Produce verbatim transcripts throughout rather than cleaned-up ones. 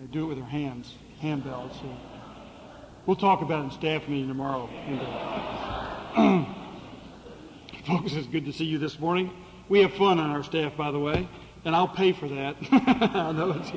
do it with her hands, handbells. So we'll talk about it in staff meeting tomorrow. And, uh, folks, it's good to see you this morning. We have fun on our staff, by the way, and I'll pay for that. I know it's,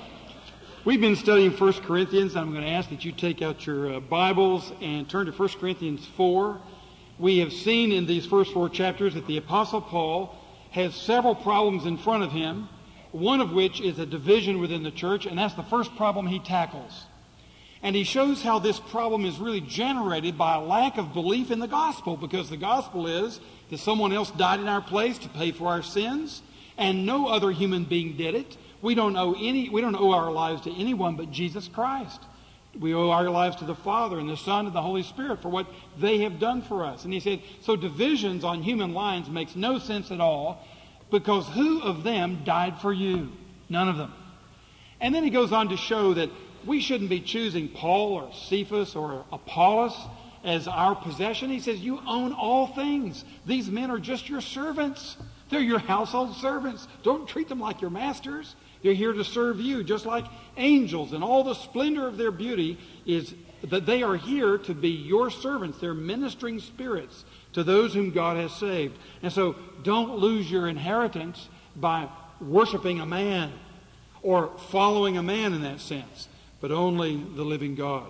we've been studying First Corinthians. I'm going to ask that you take out your uh, Bibles and turn to First Corinthians four. We have seen in these first four chapters that the Apostle Paul has several problems in front of him, one of which is a division within the church, and that's the first problem he tackles. And he shows how this problem is really generated by a lack of belief in the gospel, because the gospel is that someone else died in our place to pay for our sins, and no other human being did it. We don't owe any, we don't owe our lives to anyone but Jesus Christ. We owe our lives to the Father and the Son and the Holy Spirit for what they have done for us. And he said, so divisions on human lines makes no sense at all, because who of them died for you? None of them. And then he goes on to show that we shouldn't be choosing Paul or Cephas or Apollos as our possession. He says, you own all things. These men are just your servants. They're your household servants. Don't treat them like your masters. They're here to serve you, just like angels, and all the splendor of their beauty is that they are here to be your servants. They're ministering spirits to those whom God has saved. And so don't lose your inheritance by worshiping a man or following a man in that sense, but only the living God.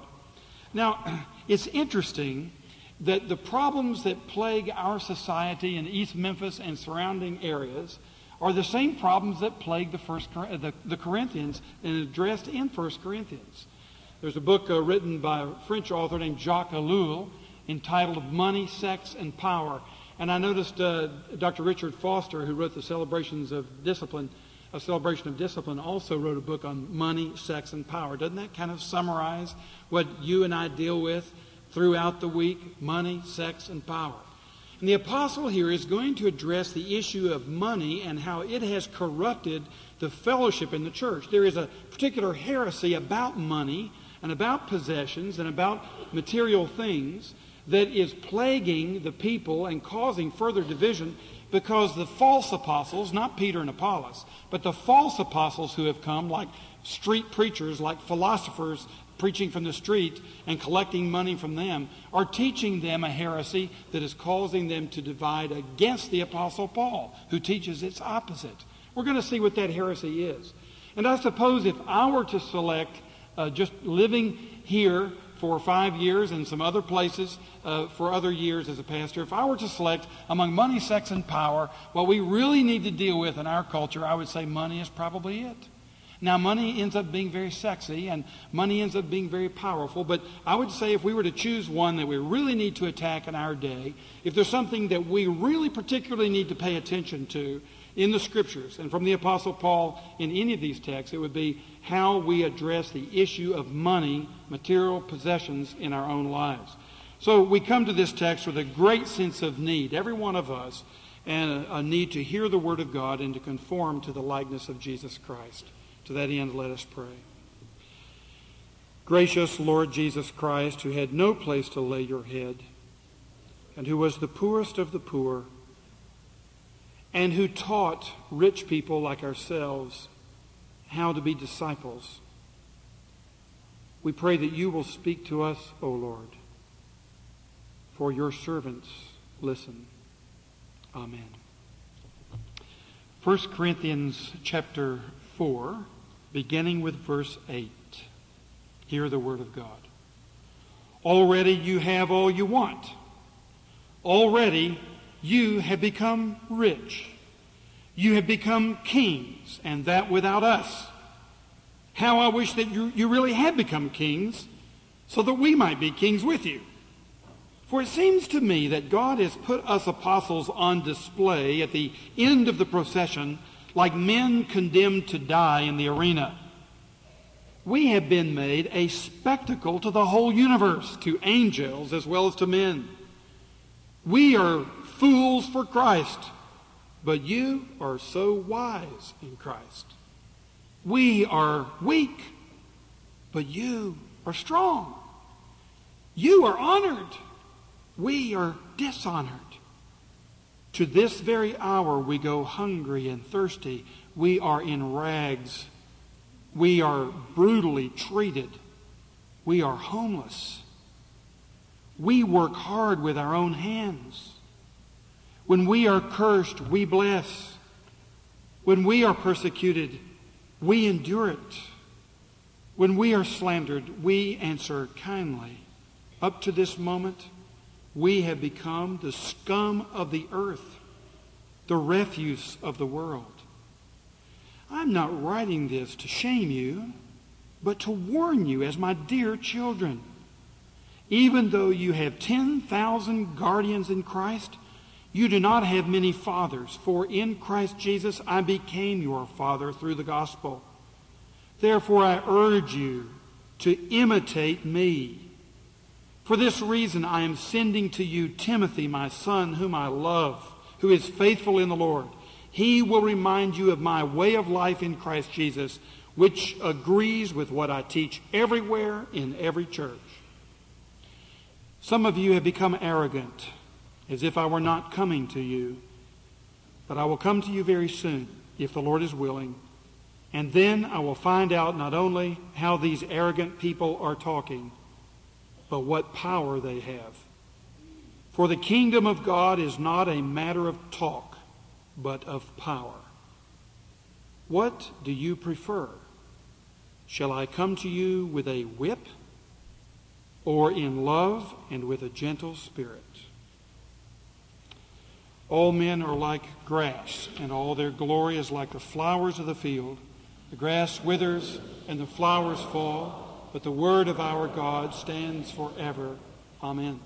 Now, it's interesting that the problems that plague our society in East Memphis and surrounding areas are the same problems that plague the first the, the Corinthians and addressed in First Corinthians. There's a book uh, written by a French author named Jacques Ellul entitled Money, Sex, and Power. And I noticed uh, Doctor Richard Foster, who wrote the Celebrations of Discipline, a Celebration of Discipline, also wrote a book on money, sex, and power. Doesn't that kind of summarize what you and I deal with throughout the week? Money, sex, and power. And the apostle here is going to address the issue of money and how it has corrupted the fellowship in the church. There is a particular heresy about money and about possessions and about material things that is plaguing the people and causing further division, because the false apostles, not Peter and Apollos, but the false apostles who have come, like street preachers, like philosophers preaching from the street and collecting money from them, are teaching them a heresy that is causing them to divide against the Apostle Paul, who teaches its opposite. We're going to see what that heresy is. And I suppose if I were to select uh, just living here for five years and some other places uh, for other years as a pastor, if I were to select among money, sex, and power, what we really need to deal with in our culture, I would say money is probably it. Now, money ends up being very sexy, and money ends up being very powerful, but I would say if we were to choose one that we really need to attack in our day, if there's something that we really particularly need to pay attention to in the Scriptures, and from the Apostle Paul in any of these texts, it would be how we address the issue of money, material possessions in our own lives. So we come to this text with a great sense of need, every one of us, and a, a need to hear the Word of God and to conform to the likeness of Jesus Christ. To that end, let us pray. Gracious Lord Jesus Christ, who had no place to lay your head, and who was the poorest of the poor, and who taught rich people like ourselves how to be disciples, we pray that you will speak to us, O Lord, for your servants listen. Amen. First Corinthians chapter four, beginning with verse eight. Hear the word of God. Already you have all you want. Already you have become rich. You have become kings, and that without us. How I wish that you, you really had become kings, so that we might be kings with you. For it seems to me that God has put us apostles on display at the end of the procession like men condemned to die in the arena. We have been made a spectacle to the whole universe, to angels as well as to men. We are fools for Christ, but you are so wise in Christ. We are weak, but you are strong. You are honored. We are dishonored. To this very hour we go hungry and thirsty. We are in rags. We are brutally treated. We are homeless. We work hard with our own hands. When we are cursed, we bless. When we are persecuted, we endure it. When we are slandered, we answer kindly. Up to this moment, we have become the scum of the earth, the refuse of the world. I'm not writing this to shame you, but to warn you as my dear children. Even though you have ten thousand guardians in Christ, you do not have many fathers, for in Christ Jesus I became your father through the gospel. Therefore I urge you to imitate me. For this reason I am sending to you Timothy, my son, whom I love, who is faithful in the Lord. He will remind you of my way of life in Christ Jesus, which agrees with what I teach everywhere in every church. Some of you have become arrogant, as if I were not coming to you. But I will come to you very soon, if the Lord is willing. And then I will find out not only how these arrogant people are talking, but what power they have. For the kingdom of God is not a matter of talk, but of power. What do you prefer? Shall I come to you with a whip, or in love and with a gentle spirit? All men are like grass, and all their glory is like the flowers of the field. The grass withers and the flowers fall, but the word of our God stands forever. Amen.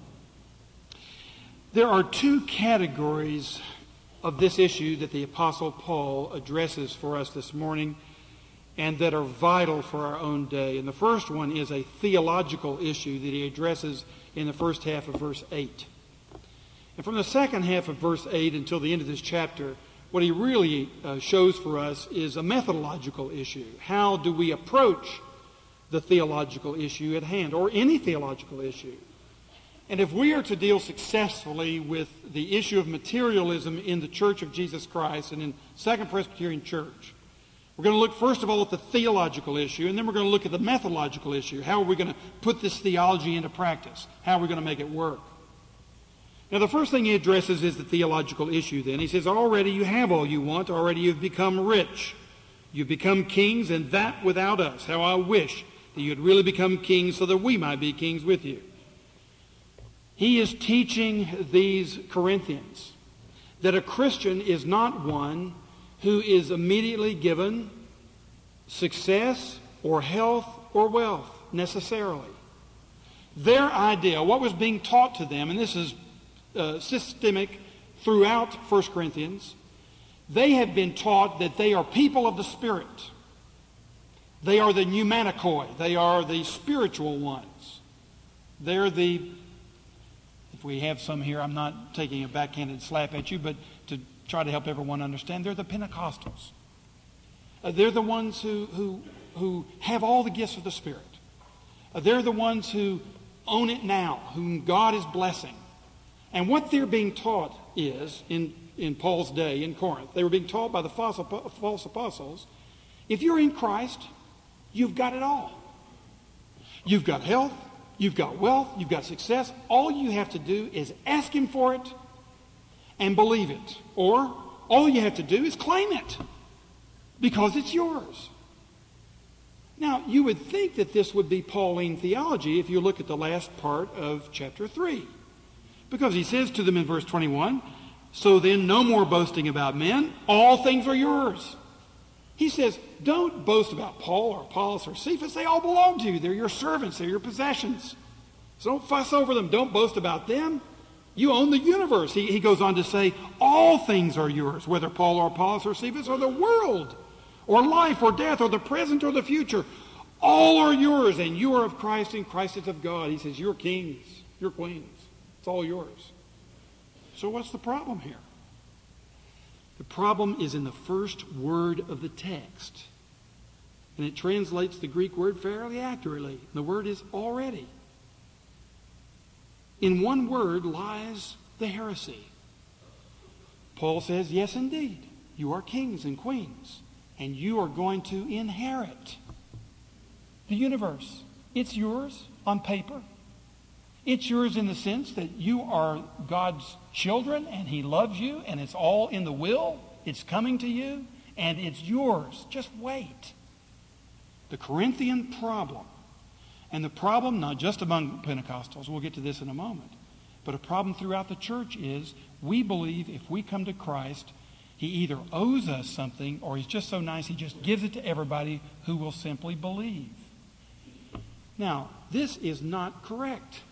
There are two categories of this issue that the Apostle Paul addresses for us this morning, and that are vital for our own day. And the first one is a theological issue that he addresses in the first half of verse eight. And from the second half of verse eight until the end of this chapter, what he really uh, shows for us is a methodological issue. How do we approach the theological issue at hand, or any theological issue? And if we are to deal successfully with the issue of materialism in the Church of Jesus Christ and in Second Presbyterian Church, we're going to look first of all at the theological issue, and then we're going to look at the methodological issue. How are we going to put this theology into practice? How are we going to make it work? Now, the first thing he addresses is the theological issue then. He says, already you have all you want. Already you've become rich. You've become kings, and that without us. How I wish that you'd really become kings so that we might be kings with you. He is teaching these Corinthians that a Christian is not one who is immediately given success or health or wealth necessarily. Their idea, what was being taught to them, and this is uh, systemic throughout First Corinthians, they have been taught that they are people of the Spirit. They are the pneumatikoi. They are the spiritual ones. They're the, if we have some here, I'm not taking a backhanded slap at you, but to try to help everyone understand, they're the Pentecostals. Uh, they're the ones who, who, who have all the gifts of the Spirit. Uh, they're the ones who own it now, whom God is blessing. And what they're being taught is, in, in Paul's day in Corinth, they were being taught by the false, false apostles, if you're in Christ, you've got it all. You've got health, you've got wealth, you've got success. All you have to do is ask Him for it and believe it. Or all you have to do is claim it because it's yours. Now, you would think that this would be Pauline theology if you look at the last part of chapter three. Because he says to them in verse twenty-one, so then no more boasting about men, all things are yours. He says, don't boast about Paul or Apollos or Cephas. They all belong to you. They're your servants. They're your possessions. So don't fuss over them. Don't boast about them. You own the universe. He, he goes on to say, all things are yours, whether Paul or Apollos or Cephas or the world or life or death or the present or the future. All are yours, and you are of Christ, and Christ is of God. He says, you're kings, you're queens. It's all yours. So what's the problem here? The problem is in the first word of the text. And it translates the Greek word fairly accurately. The word is already. In one word lies the heresy. Paul says, yes, indeed, you are kings and queens, and you are going to inherit The universe, it's yours on paper. It's yours in the sense that you are God's children and He loves you and it's all in the will. It's coming to you and it's yours. Just wait. The Corinthian problem, and the problem not just among Pentecostals, we'll get to this in a moment, but a problem throughout the church is we believe if we come to Christ, He either owes us something or He's just so nice He just gives it to everybody who will simply believe. Now, this is not correct.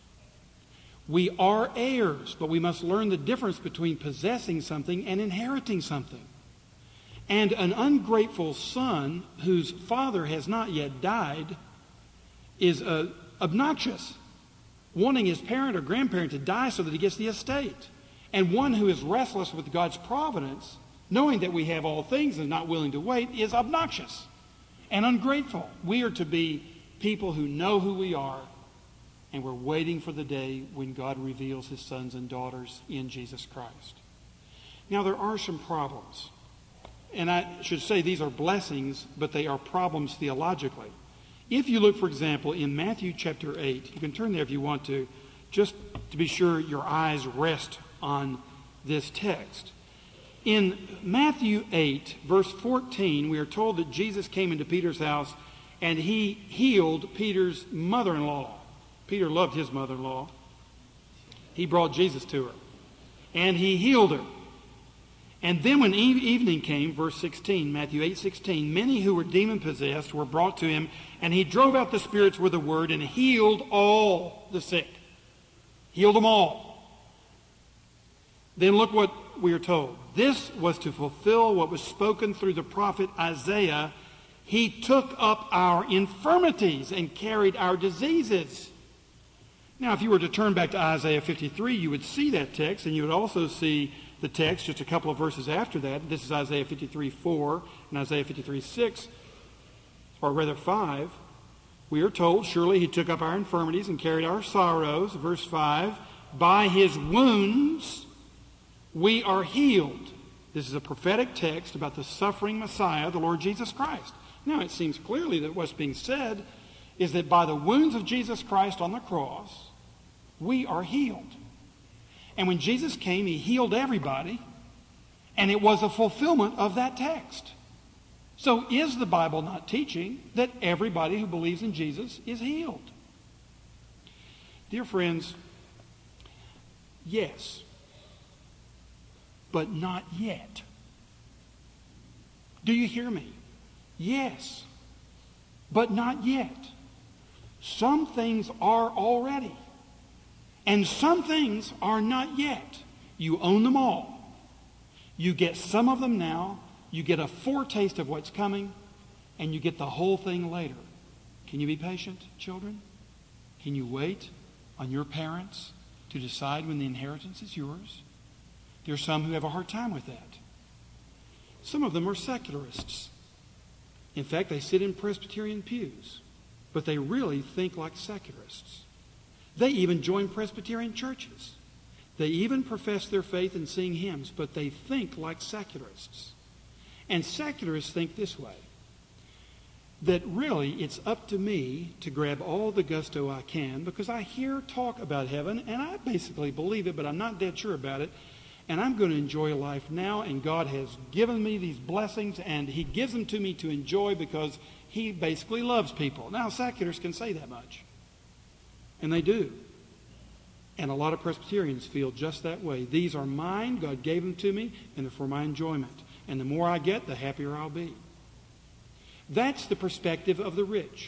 We are heirs, but we must learn the difference between possessing something and inheriting something. And an ungrateful son whose father has not yet died is uh, obnoxious, wanting his parent or grandparent to die so that he gets the estate. And one who is restless with God's providence, knowing that we have all things and not willing to wait, is obnoxious and ungrateful. We are to be people who know who we are, and we're waiting for the day when God reveals His sons and daughters in Jesus Christ. Now, there are some problems. And I should say these are blessings, but they are problems theologically. If you look, for example, in Matthew chapter eight, you can turn there if you want to, just to be sure your eyes rest on this text. In Matthew eight, verse fourteen, we are told that Jesus came into Peter's house and He healed Peter's mother-in-law. Peter loved his mother-in-law. He brought Jesus to her. And He healed her. And then when evening came, verse sixteen, Matthew eight sixteen, many who were demon-possessed were brought to Him, and He drove out the spirits with a word and healed all the sick. Healed them all. Then look what we are told. This was to fulfill what was spoken through the prophet Isaiah. He took up our infirmities and carried our diseases. Now, if you were to turn back to Isaiah fifty-three, you would see that text, and you would also see the text just a couple of verses after that. This is Isaiah fifty-three four and Isaiah fifty-three six, or rather five. We are told, surely He took up our infirmities and carried our sorrows. Verse five, by His wounds we are healed. This is a prophetic text about the suffering Messiah, the Lord Jesus Christ. Now, it seems clearly that what's being said is that by the wounds of Jesus Christ on the cross, we are healed. And when Jesus came, He healed everybody, and it was a fulfillment of that text. So is the Bible not teaching that everybody who believes in Jesus is healed? Dear friends, yes, but not yet. Do you hear me? Yes, but not yet. Some things are already. And some things are not yet. You own them all. You get some of them now. You get a foretaste of what's coming. And you get the whole thing later. Can you be patient, children? Can you wait on your parents to decide when the inheritance is yours? There are some who have a hard time with that. Some of them are secularists. In fact, they sit in Presbyterian pews. But they really think like secularists. They even join Presbyterian churches. They even profess their faith and sing hymns, but they think like secularists. And secularists think this way, that really it's up to me to grab all the gusto I can because I hear talk about heaven and I basically believe it, but I'm not dead sure about it. And I'm going to enjoy life now, and God has given me these blessings, and He gives them to me to enjoy because He basically loves people. Now, secularists can say that much. And they do. And a lot of Presbyterians feel just that way. These are mine, God gave them to me, and they're for my enjoyment. And the more I get, the happier I'll be. That's the perspective of the rich.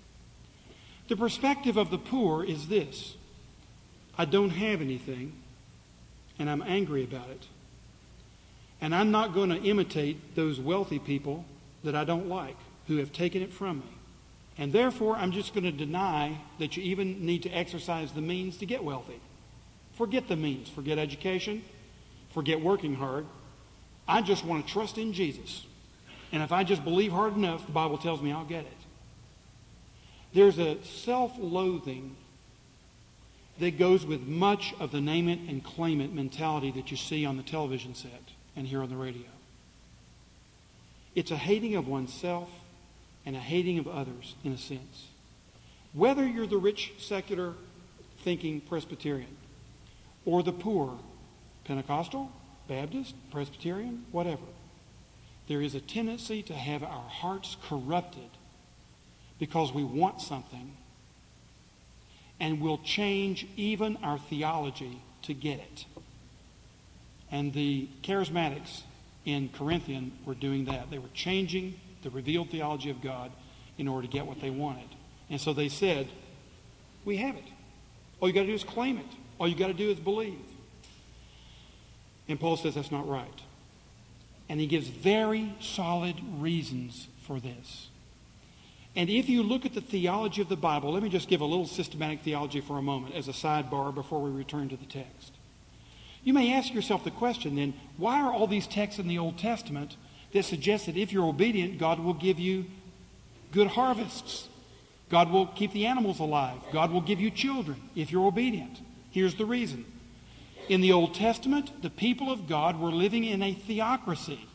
The perspective of the poor is this. I don't have anything, and I'm angry about it. And I'm not going to imitate those wealthy people that I don't like, who have taken it from me. And therefore, I'm just going to deny that you even need to exercise the means to get wealthy. Forget the means. Forget education. Forget working hard. I just want to trust in Jesus. And if I just believe hard enough, the Bible tells me I'll get it. There's a self-loathing that goes with much of the name it and claim it mentality that you see on the television set and hear on the radio. It's a hating of oneself, and a hating of others, in a sense. Whether you're the rich, secular thinking Presbyterian or the poor, Pentecostal, Baptist, Presbyterian, whatever, there is a tendency to have our hearts corrupted because we want something, and we'll change even our theology to get it. And the charismatics in Corinthian were doing that. They were changing the revealed theology of God in order to get what they wanted. And so they said, we have it. All you got to do is claim it. All you got to do is believe. And Paul says that's not right. And he gives very solid reasons for this. And if you look at the theology of the Bible, let me just give a little systematic theology for a moment as a sidebar before we return to the text. You may ask yourself the question then, why are all these texts in the Old Testament that suggest that if you're obedient, God will give you good harvests? God will keep the animals alive. God will give you children if you're obedient. Here's the reason. In the Old Testament, the people of God were living in a theocracy.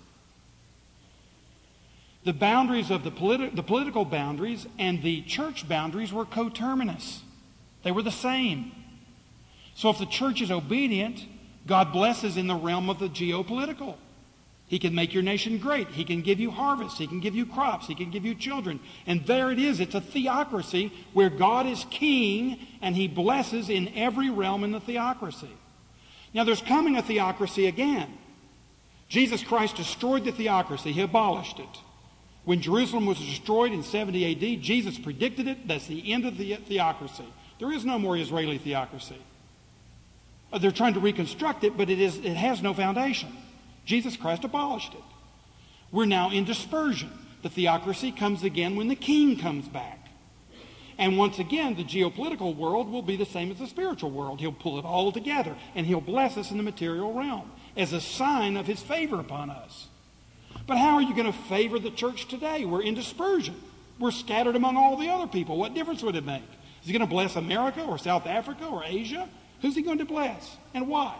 The boundaries of the, politi- the political boundaries and the church boundaries were coterminous. They were the same. So if the church is obedient, God blesses in the realm of the geopolitical. He can make your nation great. He can give you harvests. He can give you crops. He can give you children. And there it is. It's a theocracy where God is king and he blesses in every realm in the theocracy. Now there's coming a theocracy again. Jesus Christ destroyed the theocracy. He abolished it. When Jerusalem was destroyed in seventy A D, Jesus predicted it. That's the end of the theocracy. There is no more Israeli theocracy. They're trying to reconstruct it, but it is it has no foundation. Jesus Christ abolished it. We're now in dispersion. The theocracy comes again when the king comes back. And once again, the geopolitical world will be the same as the spiritual world. He'll pull it all together, and he'll bless us in the material realm as a sign of his favor upon us. But how are you going to favor the church today? We're in dispersion. We're scattered among all the other people. What difference would it make? Is he going to bless America or South Africa or Asia? Who's he going to bless and why?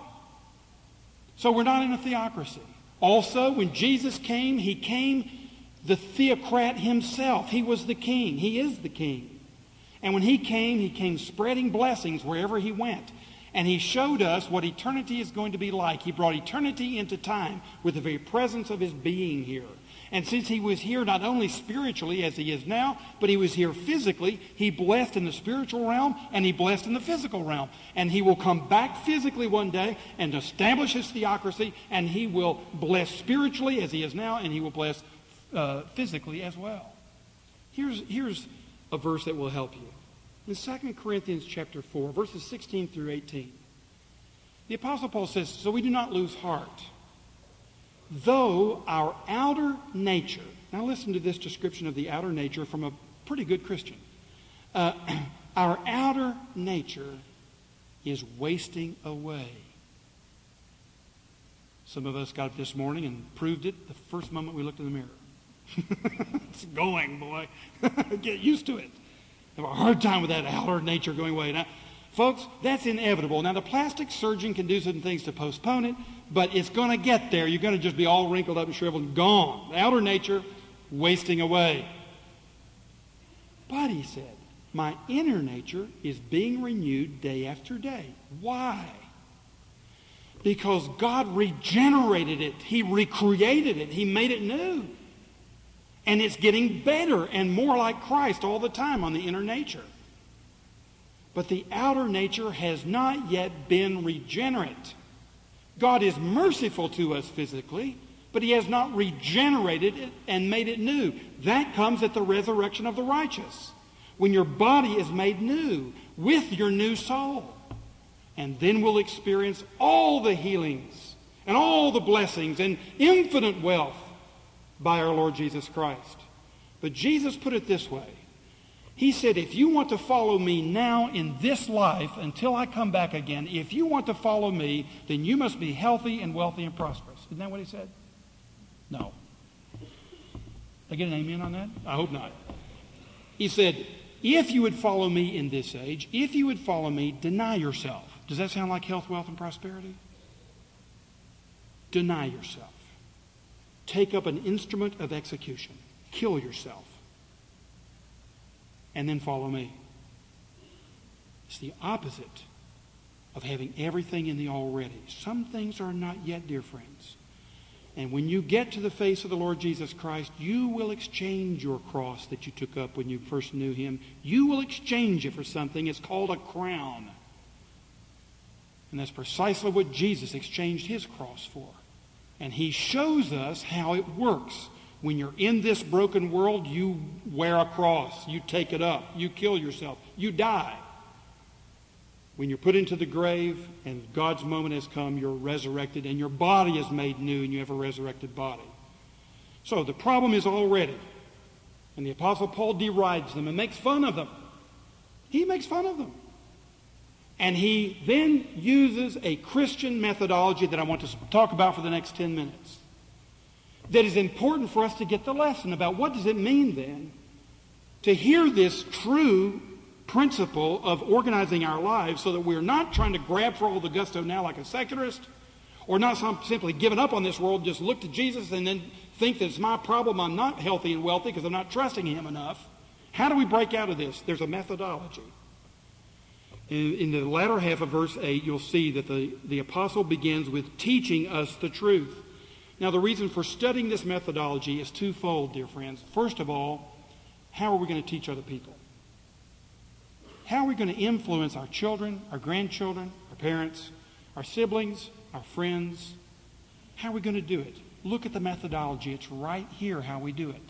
So we're not in a theocracy. Also, when Jesus came, he came the theocrat himself. He was the king. He is the king. And when he came, he came spreading blessings wherever he went. And he showed us what eternity is going to be like. He brought eternity into time with the very presence of his being here. And since he was here not only spiritually as he is now, but he was here physically, he blessed in the spiritual realm and he blessed in the physical realm. And he will come back physically one day and establish his theocracy, and he will bless spiritually as he is now, and he will bless uh, physically as well. Here's, here's a verse that will help you. In Second Corinthians chapter four, verses sixteen through eighteen, the Apostle Paul says, so we do not lose heart. Though our outer nature, now listen to this description of the outer nature from a pretty good Christian. Uh, our outer nature is wasting away. Some of us got up this morning and proved it the first moment we looked in the mirror. It's going, boy. Get used to it. I have a hard time with that outer nature going away. Now, folks, that's inevitable. Now, the plastic surgeon can do some things to postpone it, but it's going to get there. You're going to just be all wrinkled up and shriveled and gone. The outer nature wasting away. But, he said, my inner nature is being renewed day after day. Why? Because God regenerated it. He recreated it. He made it new. And it's getting better and more like Christ all the time on the inner nature. But the outer nature has not yet been regenerate. God is merciful to us physically, but he has not regenerated it and made it new. That comes at the resurrection of the righteous, when your body is made new with your new soul. And then we'll experience all the healings and all the blessings and infinite wealth by our Lord Jesus Christ. But Jesus put it this way. He said, if you want to follow me now in this life until I come back again, if you want to follow me, then you must be healthy and wealthy and prosperous. Isn't that what he said? No. Did I get an amen on that? I hope not. He said, if you would follow me in this age, if you would follow me, deny yourself. Does that sound like health, wealth, and prosperity? Deny yourself. Take up an instrument of execution. Kill yourself. and then follow me. It's the opposite of having everything in the already. Some things are not yet, dear friends. And when you get to the face of the Lord Jesus Christ, you will exchange your cross that you took up when you first knew him. You will exchange it for something. It's called a crown. And that's precisely what Jesus exchanged his cross for. And he shows us how it works. When you're in this broken world, you wear a cross. You take it up. You kill yourself. You die. When you're put into the grave and God's moment has come, you're resurrected and your body is made new and you have a resurrected body. So the problem is already. And the Apostle Paul derides them and makes fun of them. He makes fun of them. And he then uses a Christian methodology that I want to talk about for the next ten minutes. That is important for us to get the lesson about what does it mean then to hear this true principle of organizing our lives so that we're not trying to grab for all the gusto now like a secularist, or not some, simply giving up on this world, just look to Jesus and then think that it's my problem, I'm not healthy and wealthy because I'm not trusting him enough. How do we break out of this? There's a methodology. In, in the latter half of verse eight, you'll see that the, the apostle begins with teaching us the truth. Now, the reason for studying this methodology is twofold, dear friends. First of all, how are we going to teach other people? How are we going to influence our children, our grandchildren, our parents, our siblings, our friends? How are we going to do it? Look at the methodology. It's right here how we do it.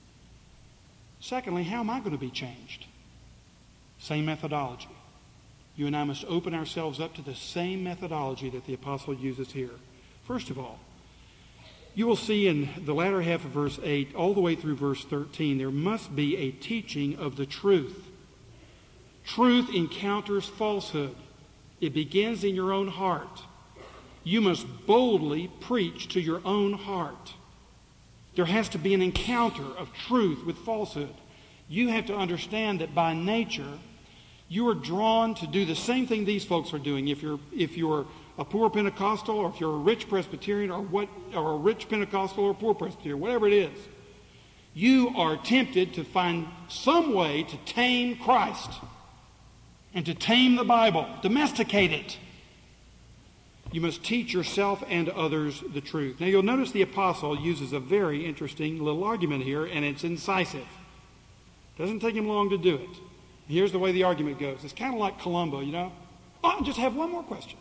Secondly, how am I going to be changed? Same methodology. You and I must open ourselves up to the same methodology that the apostle uses here. First of all, you will see in the latter half of verse eight, all the way through verse thirteen, there must be a teaching of the truth. Truth encounters falsehood. It begins in your own heart. You must boldly preach to your own heart. There has to be an encounter of truth with falsehood. You have to understand that by nature, you are drawn to do the same thing these folks are doing. If you're, if you're a poor Pentecostal, or if you're a rich Presbyterian, or what, or a rich Pentecostal or a poor Presbyterian, whatever it is, you are tempted to find some way to tame Christ and to tame the Bible, domesticate it. You must teach yourself and others the truth. Now you'll notice the apostle uses a very interesting little argument here, and it's incisive. Doesn't take him long to do it. Here's the way the argument goes. It's kind of like Columbo, you know. Oh, I just have one more question.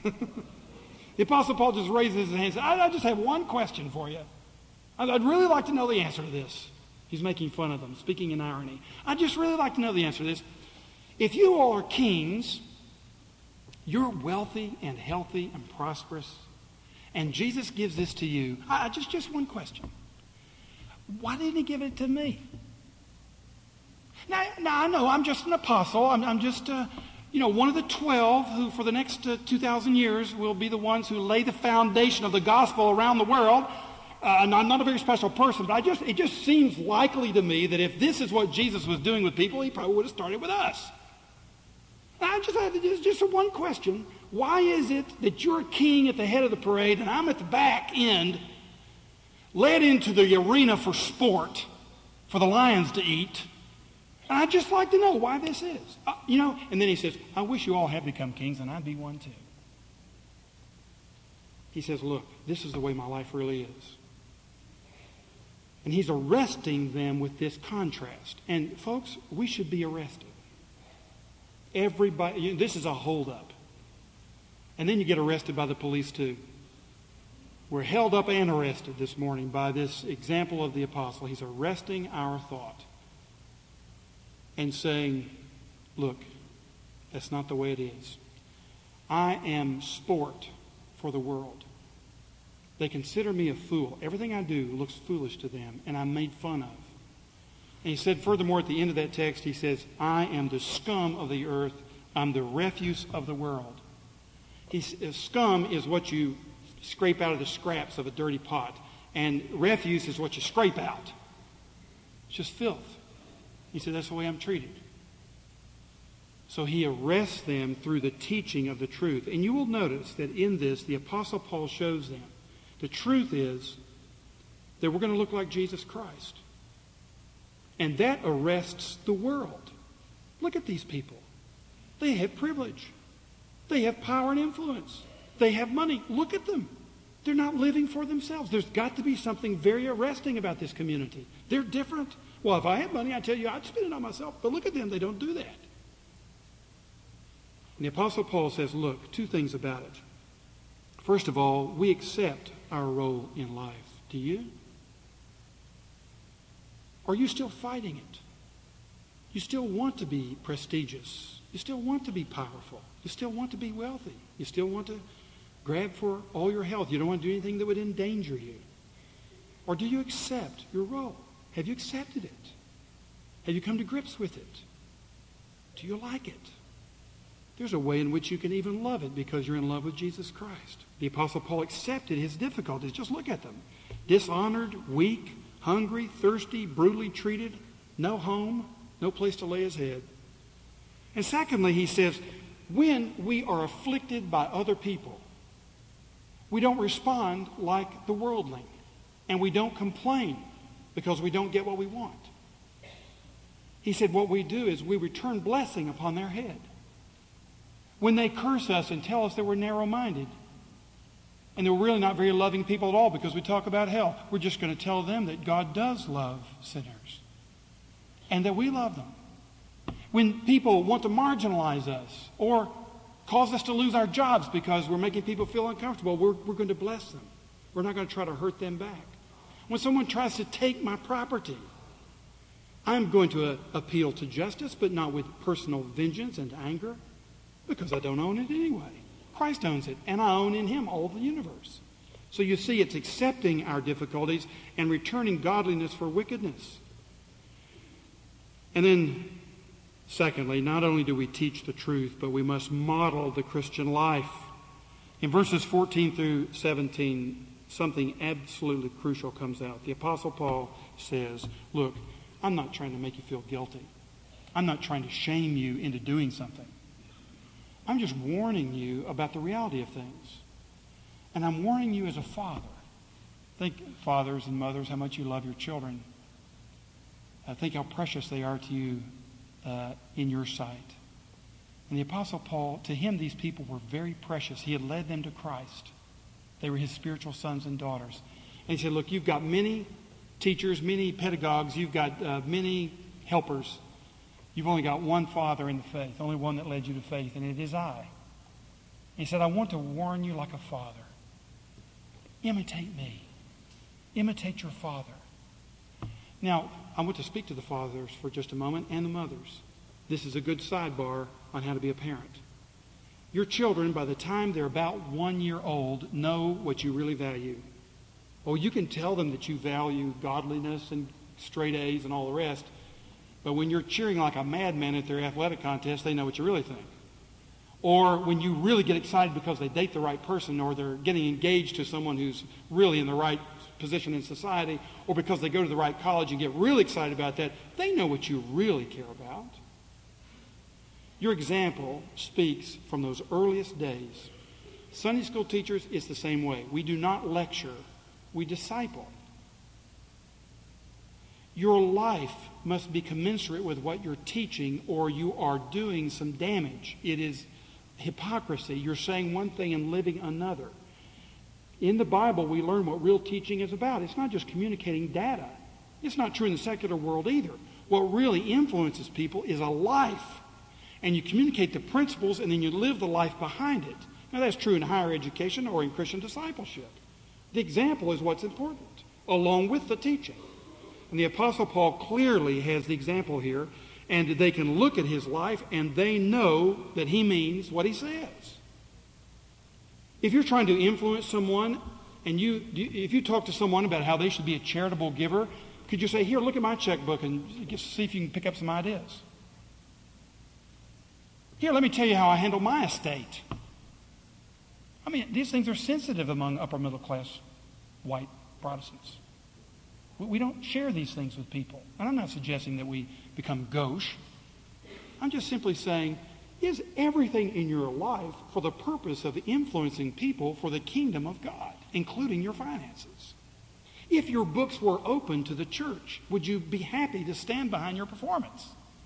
The Apostle Paul just raises his hand and says, I, I just have one question for you. I'd, I'd really like to know the answer to this. He's making fun of them, speaking in irony. I'd just really like to know the answer to this. If you all are kings, you're wealthy and healthy and prosperous, and Jesus gives this to you. I, just, just one question. Why didn't he give it to me? Now, now I know I'm just an apostle. I'm, I'm just, uh, you know, one of the twelve who for the next uh, two thousand years will be the ones who lay the foundation of the gospel around the world. Uh, and I'm not a very special person, but I just it just seems likely to me that if this is what Jesus was doing with people, he probably would have started with us. I just have just, just one question. Why is it that you're a king at the head of the parade and I'm at the back end, led into the arena for sport, for the lions to eat? And I'd just like to know why this is. Uh, you know, and then he says, I wish you all had become kings and I'd be one too. He says, look, this is the way my life really is. And he's arresting them with this contrast. And folks, we should be arrested. Everybody, you know, this is a holdup. And then you get arrested by the police too. We're held up and arrested this morning by this example of the apostle. He's arresting our thought and saying, look, that's not the way it is. I am sport for the world. They consider me a fool. Everything I do looks foolish to them, and I'm made fun of. And he said, furthermore, at the end of that text, he says, I am the scum of the earth. I'm the refuse of the world. He's, scum is what you scrape out of the scraps of a dirty pot, and refuse is what you scrape out. It's just filth. He said, that's the way I'm treated. So he arrests them through the teaching of the truth. And you will notice that in this, the Apostle Paul shows them the truth is that we're going to look like Jesus Christ. And that arrests the world. Look at these people. They have privilege. They have power and influence. They have money. Look at them. They're not living for themselves. There's got to be something very arresting about this community. They're different. Well, if I had money, I tell you, I'd spend it on myself. But look at them. They don't do that. And the Apostle Paul says, look, two things about it. First of all, we accept our role in life. Do you? Or are you still fighting it? You still want to be prestigious. You still want to be powerful. You still want to be wealthy. You still want to grab for all your health. You don't want to do anything that would endanger you. Or do you accept your role? Have you accepted it? Have you come to grips with it? Do you like it? There's a way in which you can even love it because you're in love with Jesus Christ. The Apostle Paul accepted his difficulties. Just look at them. Dishonored, weak, hungry, thirsty, brutally treated, no home, no place to lay his head. And secondly, he says, when we are afflicted by other people, we don't respond like the worldling. And we don't complain because we don't get what we want. He said what we do is we return blessing upon their head. When they curse us and tell us that we're narrow-minded and they're really not very loving people at all because we talk about hell, we're just going to tell them that God does love sinners and that we love them. When people want to marginalize us or cause us to lose our jobs because we're making people feel uncomfortable, we're, we're going to bless them. We're not going to try to hurt them back. When someone tries to take my property, I'm going to uh, appeal to justice, but not with personal vengeance and anger, because I don't own it anyway. Christ owns it, and I own in him all the universe. So you see, it's accepting our difficulties and returning godliness for wickedness. And then, secondly, not only do we teach the truth, but we must model the Christian life. In verses fourteen through seventeen, something absolutely crucial comes out. The Apostle Paul says, look, I'm not trying to make you feel guilty. I'm not trying to shame you into doing something. I'm just warning you about the reality of things. And I'm warning you as a father. Think, fathers and mothers, how much you love your children. Uh, think how precious they are to you uh, in your sight. And the Apostle Paul, to him, these people were very precious. He had led them to Christ. They were his spiritual sons and daughters. And he said, look, you've got many teachers, many pedagogues, you've got uh, many helpers. You've only got one father in the faith, only one that led you to faith, and it is I. And he said, I want to warn you like a father. Imitate me. Imitate your father. Now, I want to speak to the fathers for just a moment and the mothers. This is a good sidebar on how to be a parent. Your children, by the time they're about one year old, know what you really value. Oh, you can tell them that you value godliness and straight A's and all the rest, but when you're cheering like a madman at their athletic contest, they know what you really think. Or when you really get excited because they date the right person, or they're getting engaged to someone who's really in the right position in society, or because they go to the right college and get really excited about that, they know what you really care about. Your example speaks from those earliest days. Sunday school teachers, it's the same way. We do not lecture, we disciple. Your life must be commensurate with what you're teaching, or you are doing some damage. It is hypocrisy. You're saying one thing and living another. In the Bible, we learn what real teaching is about. It's not just communicating data. It's not true in the secular world either. What really influences people is a life. And you communicate the principles, and then you live the life behind it. Now, that's true in higher education or in Christian discipleship. The example is what's important, along with the teaching. And the Apostle Paul clearly has the example here, and they can look at his life and they know that he means what he says. If you're trying to influence someone, and you, if you talk to someone about how they should be a charitable giver, could you say, here, look at my checkbook and just see if you can pick up some ideas? Here, let me tell you how I handle my estate. I mean, these things are sensitive among upper middle class white Protestants. We don't share these things with people. And I'm not suggesting that we become gauche. I'm just simply saying, is everything in your life for the purpose of influencing people for the kingdom of God, including your finances? If your books were open to the church, would you be happy to stand behind your performance?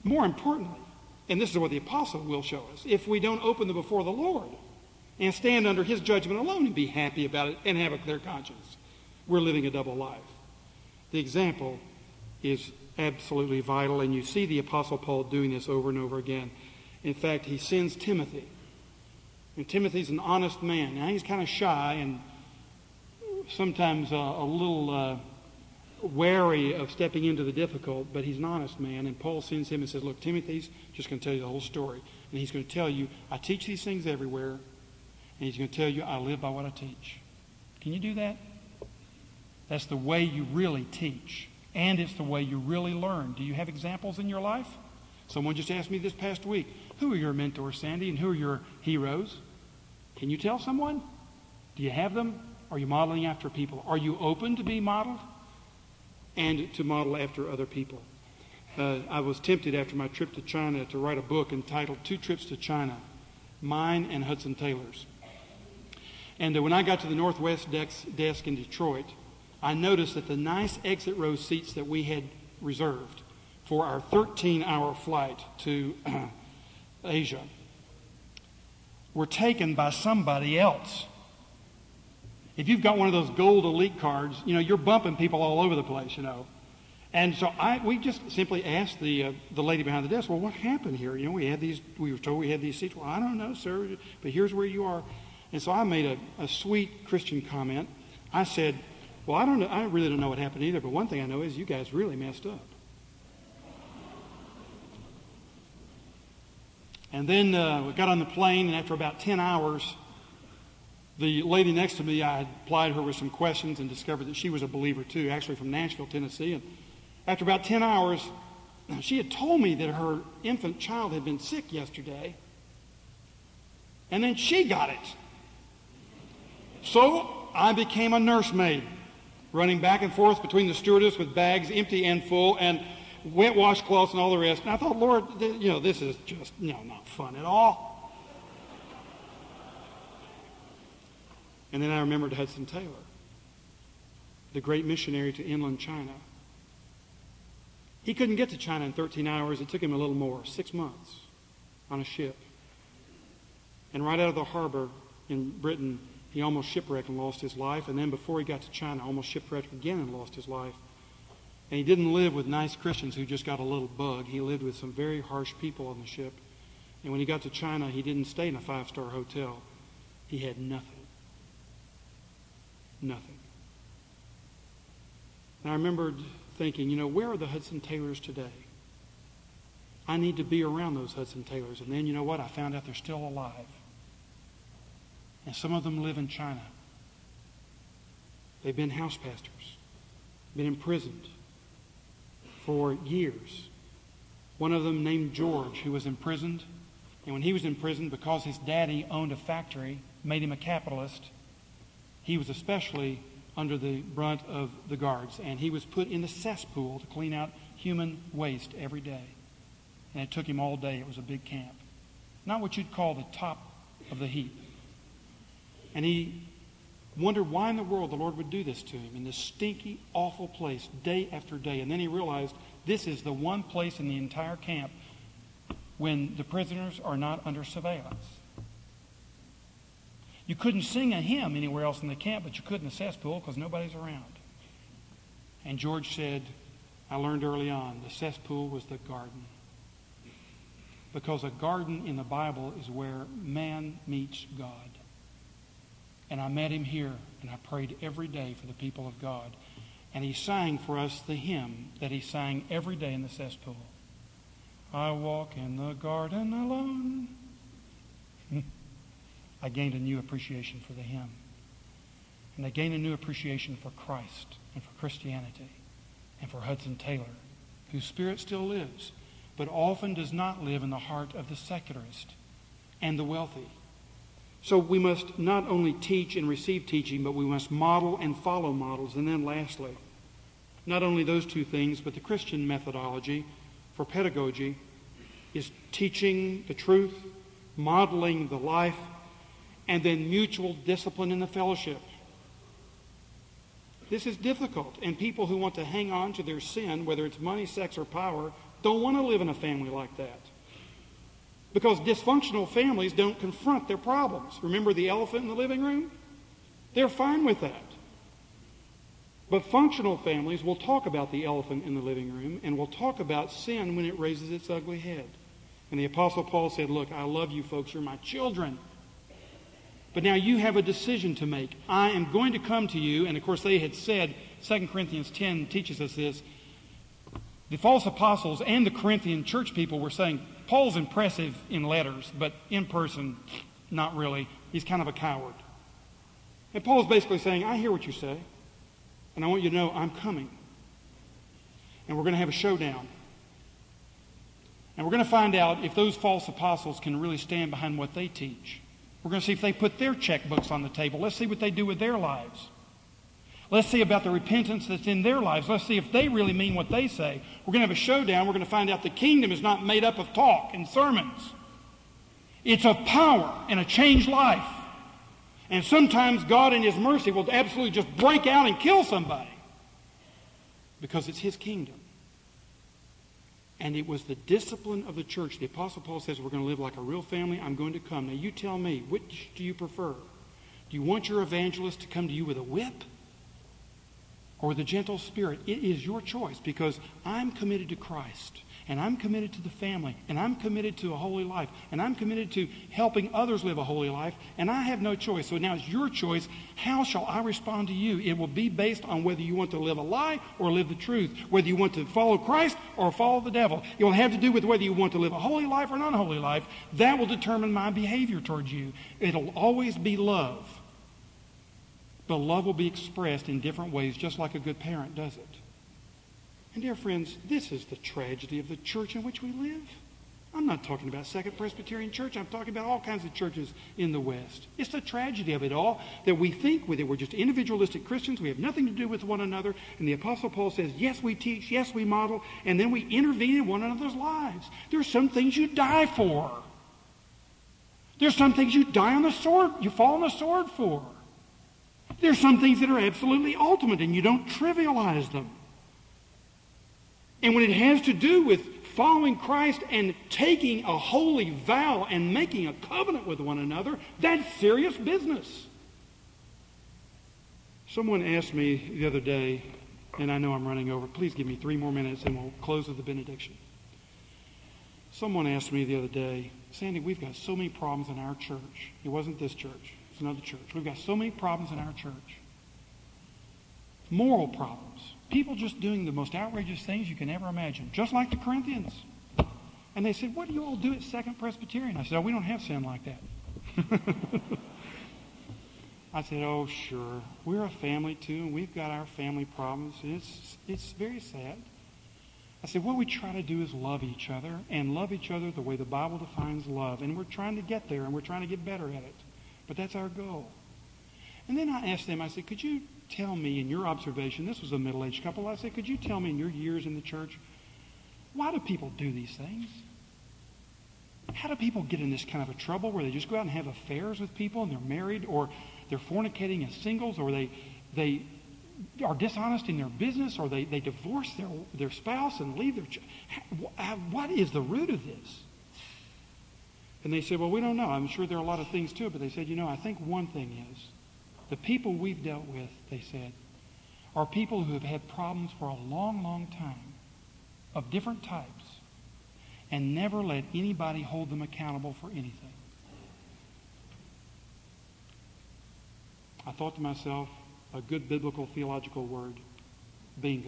More importantly, and this is what the apostle will show us, if we don't open them before the Lord and stand under his judgment alone and be happy about it and have a clear conscience, we're living a double life. The example is absolutely vital, and you see the apostle Paul doing this over and over again. In fact, he sends Timothy. And Timothy's an honest man. Now, he's kind of shy and sometimes uh, a little uh, wary of stepping into the difficult, but he's an honest man. And Paul sends him and says, look, Timothy's just going to tell you the whole story. And he's going to tell you, I teach these things everywhere. And he's going to tell you, I live by what I teach. Can you do that? That's the way you really teach. And it's the way you really learn. Do you have examples in your life? Someone just asked me this past week, who are your mentors, Sandy, and who are your heroes? Can you tell someone? Do you have them? Are you modeling after people? Are you open to be modeled and to model after other people? Uh, I was tempted after my trip to China to write a book entitled Two Trips to China, Mine and Hudson Taylor's. And uh, when I got to the Northwest desk, desk in Detroit, I noticed that the nice exit row seats that we had reserved for our thirteen-hour flight to uh, Asia were taken by somebody else. If you've got one of those gold elite cards, you know, you're bumping people all over the place, you know. And so I, we just simply asked the uh, the lady behind the desk, well, what happened here? You know, we had these, we were told we had these seats. Well, I don't know, sir, but here's where you are. And so I made a, a sweet Christian comment. I said, well, I don't know, I really don't know what happened either, but one thing I know is you guys really messed up. And then uh, we got on the plane, and after about ten hours, the lady next to me, I had plied her with some questions and discovered that she was a believer too, actually from Nashville, Tennessee. And after about ten hours, she had told me that her infant child had been sick yesterday, and then she got it. So I became a nursemaid, running back and forth between the stewardess with bags empty and full, and wet washcloths and all the rest. And I thought, Lord, th- you know, this is just, you know, not fun at all. And then I remembered Hudson Taylor, the great missionary to inland China. He couldn't get to China in thirteen hours. It took him a little more, six months on a ship. And right out of the harbor in Britain, he almost shipwrecked and lost his life. And then before he got to China, almost shipwrecked again and lost his life. And he didn't live with nice Christians who just got a little bug. He lived with some very harsh people on the ship. And when he got to China, he didn't stay in a five-star hotel. He had nothing. Nothing. And I remembered thinking, you know, where are the Hudson Taylors today? I need to be around those Hudson Taylors. And then, you know what? I found out they're still alive. And some of them live in China. They've been house pastors, been imprisoned for years. One of them named George, who was imprisoned. And when he was in prison, because his daddy owned a factory, made him a capitalist, he was especially under the brunt of the guards. And he was put in the cesspool to clean out human waste every day. And it took him all day. It was a big camp. Not what you'd call the top of the heap. And he wondered why in the world the Lord would do this to him in this stinky, awful place day after day. And then he realized this is the one place in the entire camp when the prisoners are not under surveillance. You couldn't sing a hymn anywhere else in the camp, but you could in the cesspool because nobody's around. And George said, I learned early on, the cesspool was the garden. Because a garden in the Bible is where man meets God. And I met him here, and I prayed every day for the people of God. And he sang for us the hymn that he sang every day in the cesspool. I walk in the garden alone. I gained a new appreciation for the hymn. And I gained a new appreciation for Christ and for Christianity and for Hudson Taylor, whose spirit still lives, but often does not live in the heart of the secularist and the wealthy. So we must not only teach and receive teaching, but we must model and follow models. And then lastly, not only those two things, but the Christian methodology for pedagogy is teaching the truth, modeling the life, and then mutual discipline in the fellowship. This is difficult, and people who want to hang on to their sin, whether it's money, sex, or power, don't want to live in a family like that. Because dysfunctional families don't confront their problems. Remember the elephant in the living room? They're fine with that. But functional families will talk about the elephant in the living room and will talk about sin when it raises its ugly head. And the Apostle Paul said, look, I love you folks. You're my children. But now you have a decision to make. I am going to come to you. And of course they had said, Second Corinthians ten teaches us this. The false apostles and the Corinthian church people were saying, Paul's impressive in letters, but in person, not really. He's kind of a coward. And Paul's basically saying, I hear what you say. And I want you to know I'm coming. And we're going to have a showdown. And we're going to find out if those false apostles can really stand behind what they teach. We're going to see if they put their checkbooks on the table. Let's see what they do with their lives. Let's see about the repentance that's in their lives. Let's see if they really mean what they say. We're going to have a showdown. We're going to find out the kingdom is not made up of talk and sermons. It's of power and a changed life. And sometimes God in His mercy will absolutely just break out and kill somebody. Because it's His kingdom. And it was the discipline of the church. The Apostle Paul says we're going to live like a real family. I'm going to come. Now you tell me, which do you prefer? Do you want your evangelist to come to you with a whip? Or with a gentle spirit? It is your choice, because I'm committed to Christ. And I'm committed to the family. And I'm committed to a holy life. And I'm committed to helping others live a holy life. And I have no choice. So now it's your choice. How shall I respond to you? It will be based on whether you want to live a lie or live the truth. Whether you want to follow Christ or follow the devil. It will have to do with whether you want to live a holy life or an unholy life. That will determine my behavior towards you. It'll always be love. But love will be expressed in different ways, just like a good parent does it. And dear friends, this is the tragedy of the church in which we live. I'm not talking about Second Presbyterian Church. I'm talking about all kinds of churches in the West. It's the tragedy of it all that we think that we're just individualistic Christians. We have nothing to do with one another. And the Apostle Paul says, yes, we teach, yes, we model, and then we intervene in one another's lives. There's some things you die for. There's some things you die on the sword, you fall on the sword for. There's some things that are absolutely ultimate, and you don't trivialize them. And when it has to do with following Christ and taking a holy vow and making a covenant with one another, that's serious business. Someone asked me the other day, and I know I'm running over. Please give me three more minutes and we'll close with the benediction. Someone asked me the other day, Sandy, we've got so many problems in our church. It wasn't this church. It's another church. We've got so many problems in our church. Moral problems. People just doing the most outrageous things you can ever imagine. Just like the Corinthians. And they said, what do you all do at Second Presbyterian? I said, oh, we don't have sin like that. I said, oh, sure. We're a family too, and we've got our family problems. It's, it's very sad. I said, what we try to do is love each other, and love each other the way the Bible defines love. And we're trying to get there, and we're trying to get better at it. But that's our goal. And then I asked them, I said, could you tell me in your observation, this was a middle-aged couple, I said, could you tell me in your years in the church, why do people do these things? How do people get in this kind of a trouble where they just go out and have affairs with people and they're married, or they're fornicating as singles, or they they are dishonest in their business, or they, they divorce their, their spouse and leave their child? What is the root of this? And they said, well, we don't know. I'm sure there are a lot of things to it, but they said, you know, I think one thing is, the people we've dealt with, they said, are people who have had problems for a long, long time of different types and never let anybody hold them accountable for anything. I thought to myself, a good biblical theological word, bingo.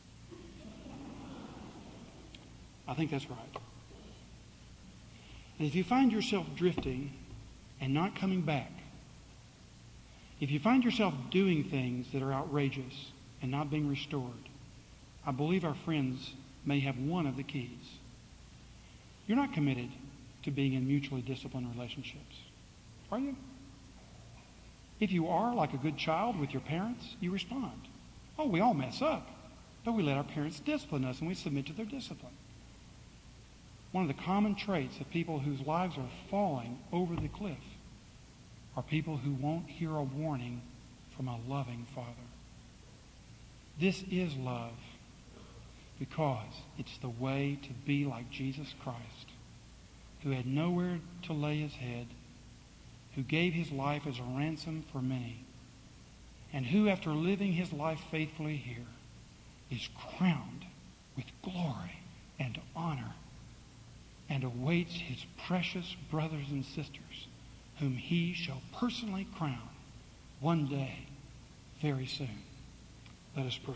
I think that's right. And if you find yourself drifting and not coming back, if you find yourself doing things that are outrageous and not being restored, I believe our friends may have one of the keys. You're not committed to being in mutually disciplined relationships, are you? If you are, like a good child with your parents, you respond. Oh, we all mess up, but we let our parents discipline us and we submit to their discipline. One of the common traits of people whose lives are falling over the cliff are people who won't hear a warning from a loving Father. This is love. because it's the way to be like Jesus Christ, who had nowhere to lay his head, who gave his life as a ransom for many, and who, after living his life faithfully here, is crowned with glory and honor and awaits his precious brothers and sisters, whom he shall personally crown one day very soon. Let us pray.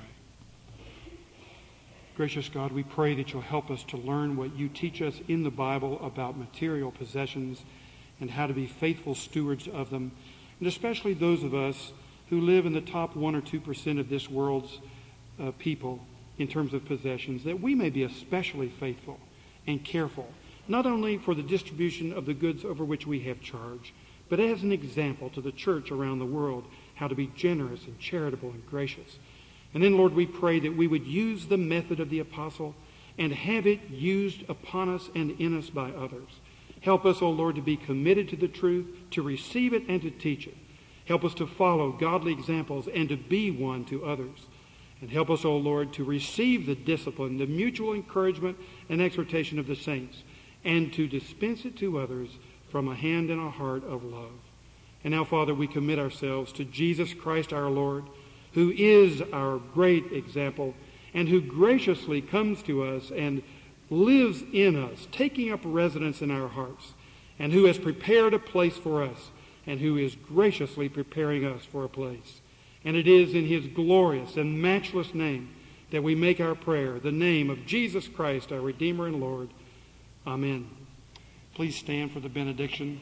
Gracious God, we pray that you'll help us to learn what you teach us in the Bible about material possessions and how to be faithful stewards of them, and especially those of us who live in the top one or two percent of this world's uh, people in terms of possessions, that we may be especially faithful and careful, not only for the distribution of the goods over which we have charge, but as an example to the church around the world how to be generous and charitable and gracious. And then, Lord, we pray that we would use the method of the apostle and have it used upon us and in us by others. Help us, O Lord, to be committed to the truth, to receive it and to teach it. Help us to follow godly examples and to be one to others. And help us, O Lord, to receive the discipline, the mutual encouragement and exhortation of the saints, and to dispense it to others from a hand and a heart of love. And now, Father, we commit ourselves to Jesus Christ our Lord, who is our great example and who graciously comes to us and lives in us, taking up residence in our hearts, and who has prepared a place for us and who is graciously preparing us for a place. And it is in his glorious and matchless name that we make our prayer, the name of Jesus Christ, our Redeemer and Lord. Amen. Please stand for the benediction.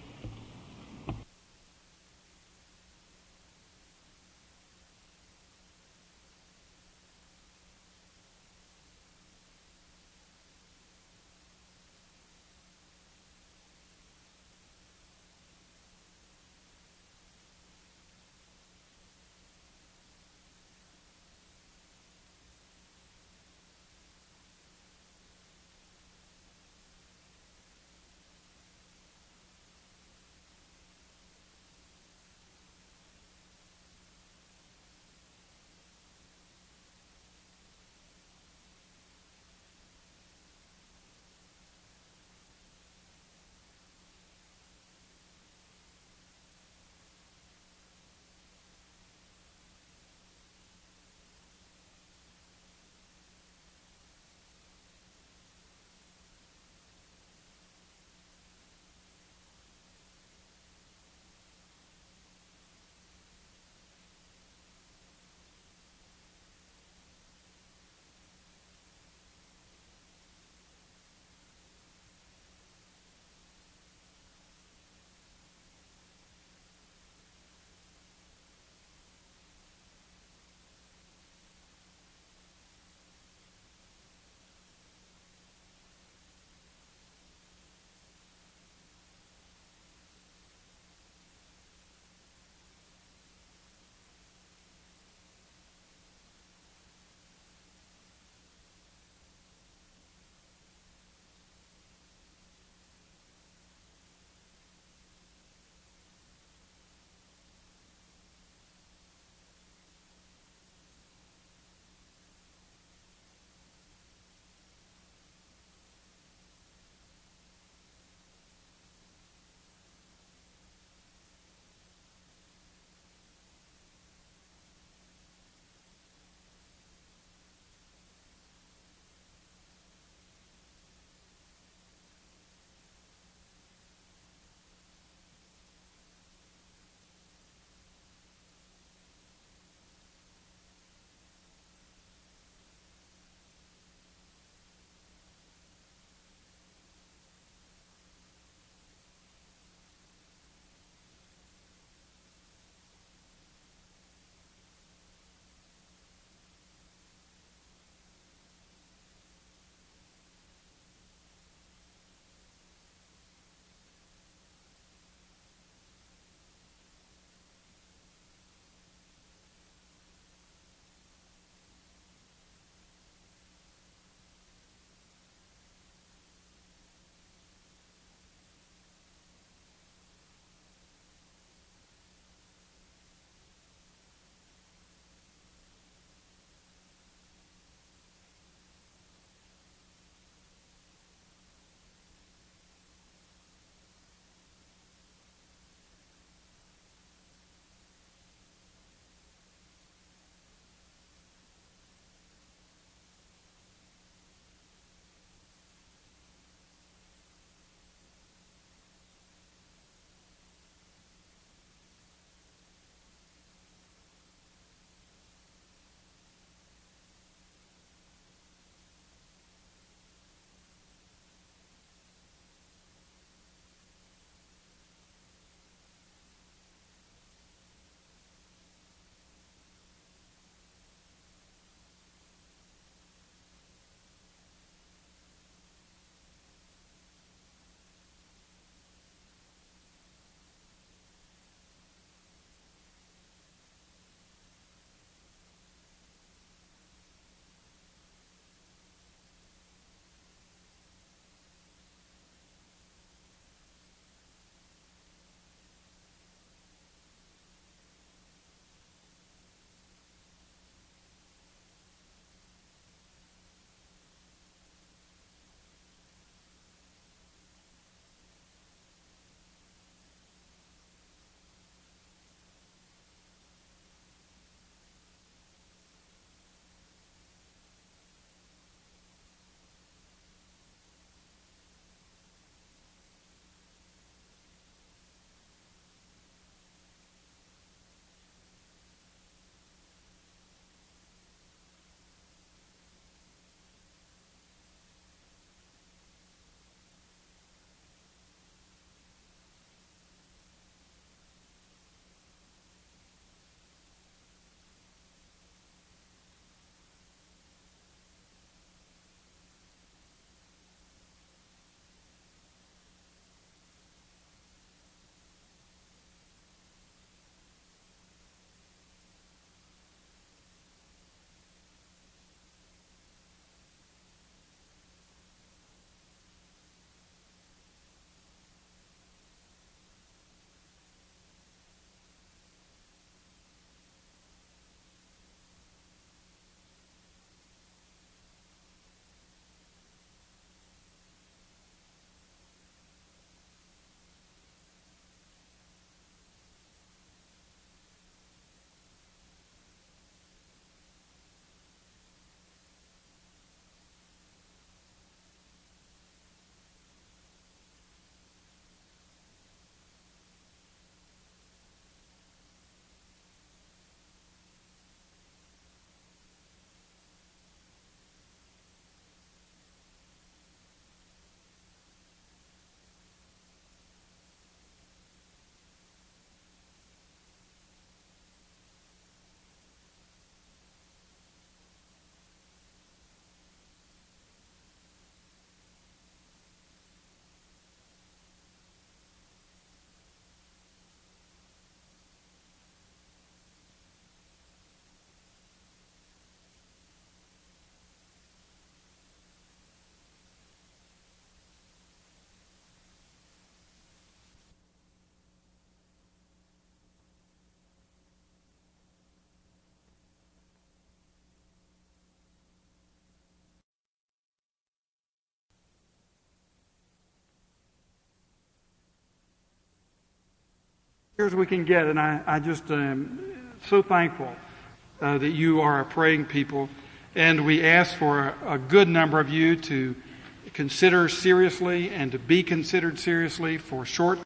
as we can get, and I, I just am so thankful uh, that you are a praying people, and we ask for a, a good number of you to consider seriously and to be considered seriously for short